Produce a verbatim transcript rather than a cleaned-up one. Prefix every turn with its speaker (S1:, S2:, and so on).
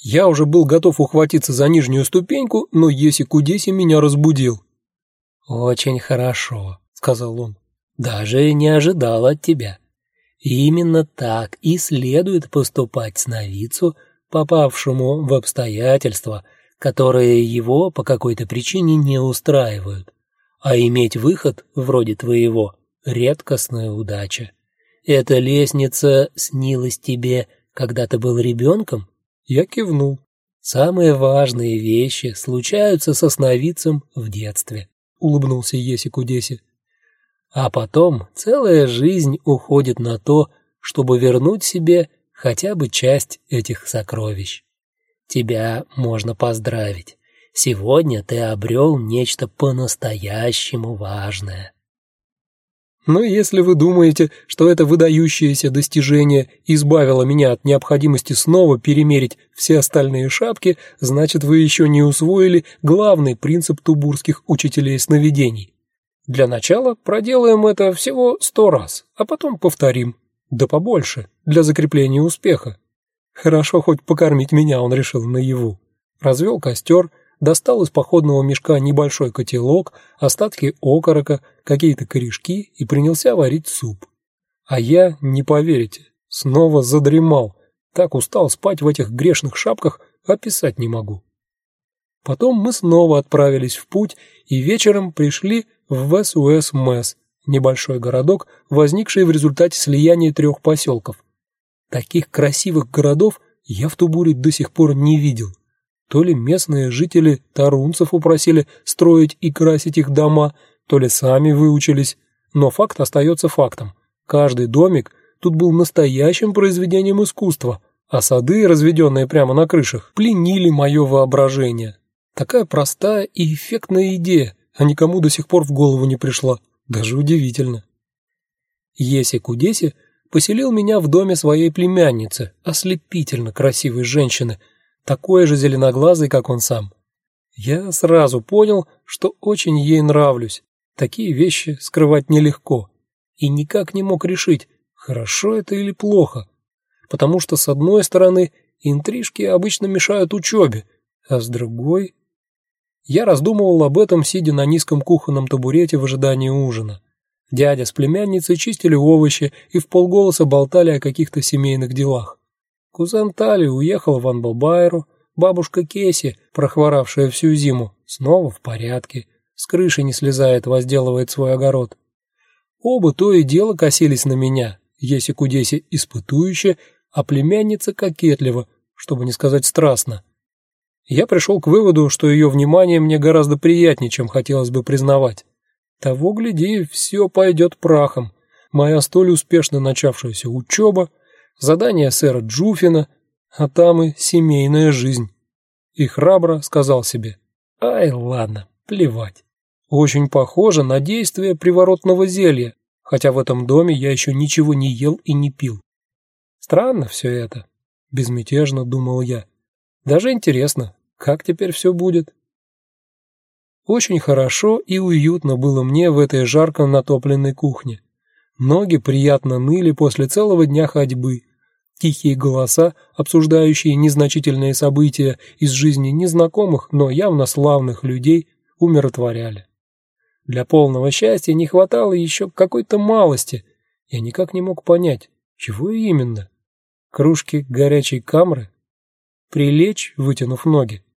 S1: Я уже был готов ухватиться за нижнюю ступеньку, но Еси-Кудеси меня разбудил.
S2: «Очень хорошо», — сказал он. «Даже не ожидал от тебя. Именно так и следует поступать сновидцу, попавшему в обстоятельства, которые его по какой-то причине не устраивают. А иметь выход, вроде твоего, — редкостная удача. Эта лестница снилась тебе, когда ты был ребенком?»
S1: Я кивнул.
S2: «Самые важные вещи случаются со сновидцем в детстве», — улыбнулся Еси-Кудеси. «А потом целая жизнь уходит на то, чтобы вернуть себе хотя бы часть этих сокровищ. Тебя можно поздравить. Сегодня ты обрел нечто по-настоящему важное».
S1: Но если вы думаете, что это выдающееся достижение избавило меня от необходимости снова перемерить все остальные шапки, значит, вы еще не усвоили главный принцип тубурских учителей сновидений. Для начала проделаем это всего сто раз, а потом повторим. Да побольше, для закрепления успеха. Хорошо хоть покормить меня он решил наяву. Развел костер, достал из походного мешка небольшой котелок, остатки окорока, какие-то корешки и принялся варить суп. А я, не поверите, снова задремал. Так устал спать в этих грешных шапках, описать не могу. Потом мы снова отправились в путь и вечером пришли в Вес-Уэс-Мэс, небольшой городок, возникший в результате слияния трех поселков. Таких красивых городов я в Тубуре до сих пор не видел. То ли местные жители тарунцев упросили строить и красить их дома, то ли сами выучились, но факт остается фактом. Каждый домик тут был настоящим произведением искусства, а сады, разведенные прямо на крышах, пленили мое воображение. Такая простая и эффектная идея, а никому до сих пор в голову не пришла. Даже удивительно. Еси-Кудеси поселил меня в доме своей племянницы, ослепительно красивой женщины, такой же зеленоглазый, как он сам. Я сразу понял, что очень ей нравлюсь. Такие вещи скрывать нелегко. И никак не мог решить, хорошо это или плохо. Потому что, с одной стороны, интрижки обычно мешают учебе, а с другой... Я раздумывал об этом, сидя на низком кухонном табурете в ожидании ужина. Дядя с племянницей чистили овощи и вполголоса болтали о каких-то семейных делах. Кузен Тали уехал в Анбабайру, бабушка Кеси, прохворавшая всю зиму, снова в порядке, с крыши не слезает, возделывает свой огород. Оба то и дело косились на меня, Еси-Кудеси испытующе, а племянница кокетливо, чтобы не сказать страстно. Я пришел к выводу, что ее внимание мне гораздо приятнее, чем хотелось бы признавать. Того гляди, все пойдет прахом. Моя столь успешно начавшаяся учеба, задание сэра Джуфина, а там и семейная жизнь. И храбро сказал себе: «Ай, ладно, плевать». Очень похоже на действие приворотного зелья, хотя в этом доме я еще ничего не ел и не пил. Странно все это, безмятежно думал я. Даже интересно, как теперь все будет. Очень хорошо и уютно было мне в этой жарко натопленной кухне. Ноги приятно ныли после целого дня ходьбы. Тихие голоса, обсуждающие незначительные события из жизни незнакомых, но явно славных людей, умиротворяли. Для полного счастья не хватало еще какой-то малости. Я никак не мог понять, чего именно. Кружки горячей камры? Прилечь, вытянув ноги?